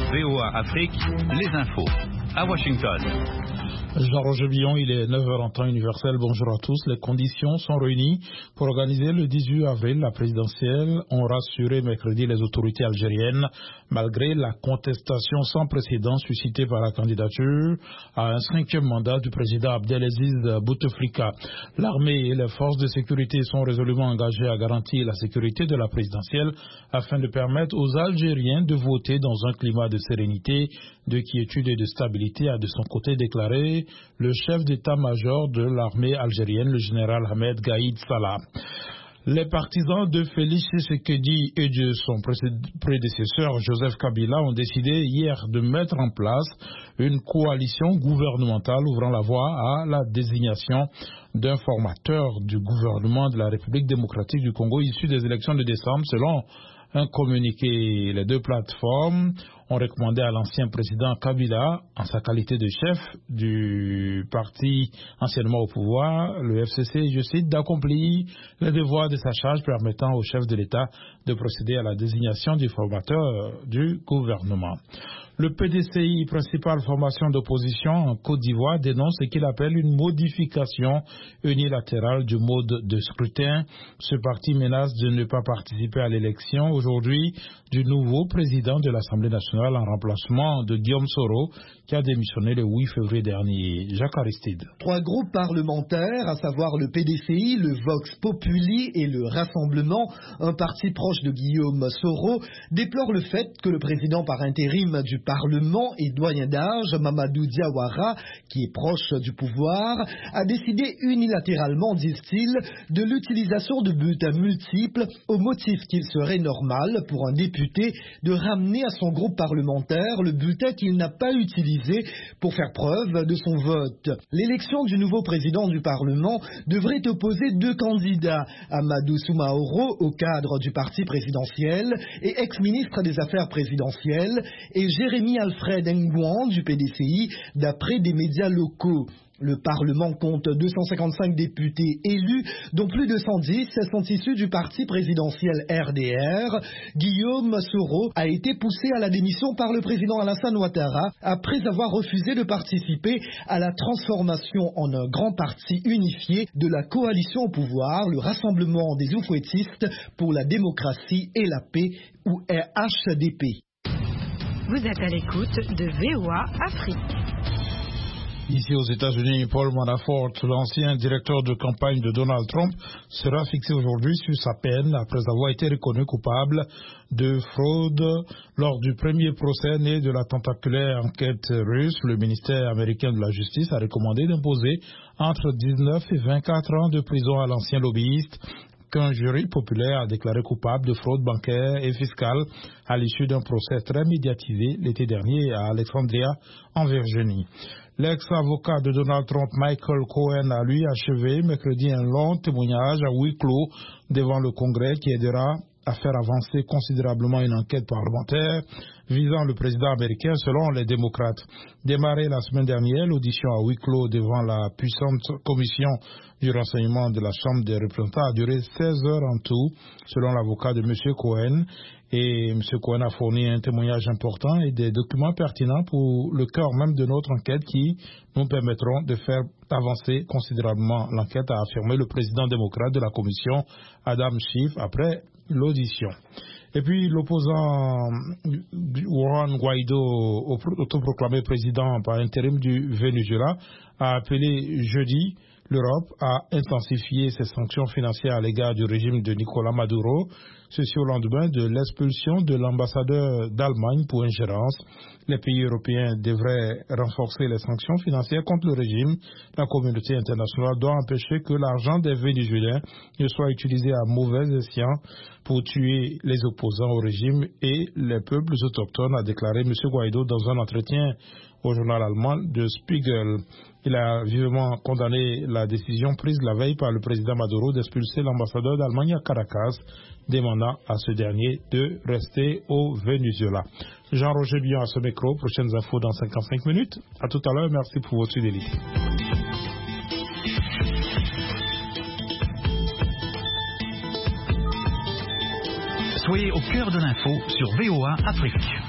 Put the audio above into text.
VOA Afrique, les infos. À Washington. Jean-Roger Billon, il est 9h en temps universel. Bonjour à tous. Les conditions sont réunies pour organiser le 18 avril la présidentielle, ont rassuré mercredi les autorités algériennes, malgré la contestation sans précédent suscitée par la candidature à un 5e mandat du président Abdelaziz Bouteflika. L'armée et les forces de sécurité sont résolument engagées à garantir la sécurité de la présidentielle afin de permettre aux Algériens de voter dans un climat de sérénité, de quiétude et de stabilité, a de son côté déclaré le chef d'état-major de l'armée algérienne, le général Ahmed Gaïd Salah. Les partisans de Félix Tshisekedi et de son prédécesseur Joseph Kabila ont décidé hier de mettre en place une coalition gouvernementale ouvrant la voie à la désignation d'un formateur du gouvernement de la République démocratique du Congo issu des élections de décembre, selon un communiqué. Les deux plateformes ont recommandé à l'ancien président Kabila, en sa qualité de chef du parti anciennement au pouvoir, le FCC, je cite, d'accomplir les devoirs de sa charge permettant au chef de l'État de procéder à la désignation du formateur du gouvernement. Le PDCI, principale formation d'opposition en Côte d'Ivoire, dénonce ce qu'il appelle une modification unilatérale du mode de scrutin. Ce parti menace de ne pas participer à l'élection aujourd'hui du nouveau président de l'Assemblée nationale en remplacement de Guillaume Soro, qui a démissionné le 8 février dernier. Jacques Aristide. 3 groupes parlementaires, à savoir le PDCI, le Vox Populi et le Rassemblement, un parti proche de Guillaume Soro, déplorent le fait que le président par intérim du Parlement et doyen d'âge, Mamadou Diawara, qui est proche du pouvoir, a décidé unilatéralement, disent-ils, de l'utilisation de bulletins multiples au motif qu'il serait normal pour un député de ramener à son groupe parlementaire le bulletin qu'il n'a pas utilisé pour faire preuve de son vote. L'élection du nouveau président du Parlement devrait opposer 2 candidats, Amadou Soumaoro au cadre du parti présidentiel et ex-ministre des Affaires présidentielles, et Jérémy Alfred Ngouan du PDCI, d'après des médias locaux. Le Parlement compte 255 députés élus, dont plus de 110 sont issus du parti présidentiel RDR. Guillaume Soro a été poussé à la démission par le président Alassane Ouattara après avoir refusé de participer à la transformation en un grand parti unifié de la coalition au pouvoir, le Rassemblement des Oufouettistes pour la démocratie et la paix, ou RHDP. Vous êtes à l'écoute de VOA Afrique. Ici aux États-Unis, Paul Manafort, l'ancien directeur de campagne de Donald Trump, sera fixé aujourd'hui sur sa peine après avoir été reconnu coupable de fraude lors du premier procès né de la tentaculaire enquête russe. Le ministère américain de la Justice a recommandé d'imposer entre 19 et 24 ans de prison à l'ancien lobbyiste qu'un jury populaire a déclaré coupable de fraude bancaire et fiscale à l'issue d'un procès très médiatisé l'été dernier à Alexandria, en Virginie. L'ex-avocat de Donald Trump, Michael Cohen, a lui achevé mercredi un long témoignage à huis clos devant le Congrès qui aidera à faire avancer considérablement une enquête parlementaire visant le président américain selon les démocrates. Démarrée la semaine dernière, l'audition à huis clos devant la puissante commission du renseignement de la Chambre des représentants a duré 16 heures en tout, selon l'avocat de M. Cohen. Et M. Cohen a fourni un témoignage important et des documents pertinents pour le cœur même de notre enquête qui nous permettront de faire avancer considérablement l'enquête, a affirmé le président démocrate de la commission, Adam Schiff, après l'audition. Et puis l'opposant Juan Guaido, autoproclamé président par intérim du Venezuela, a appelé jeudi l'Europe à intensifier ses sanctions financières à l'égard du régime de Nicolás Maduro, ceci au lendemain de l'expulsion de l'ambassadeur d'Allemagne pour ingérence. Les pays européens devraient renforcer les sanctions financières contre le régime. La communauté internationale doit empêcher que l'argent des Vénézuéliens ne soit utilisé à mauvais escient pour tuer les opposants au régime et les peuples autochtones, a déclaré M. Guaido dans un entretien au journal allemand de Spiegel. Il a vivement condamné la décision prise la veille par le président Maduro d'expulser l'ambassadeur d'Allemagne à Caracas, demandant à ce dernier de rester au Venezuela. Jean-Roger Billon à ce micro. Prochaines infos dans 55 minutes. À tout à l'heure. Merci pour votre fidélité. Soyez au cœur de l'info sur VOA Afrique.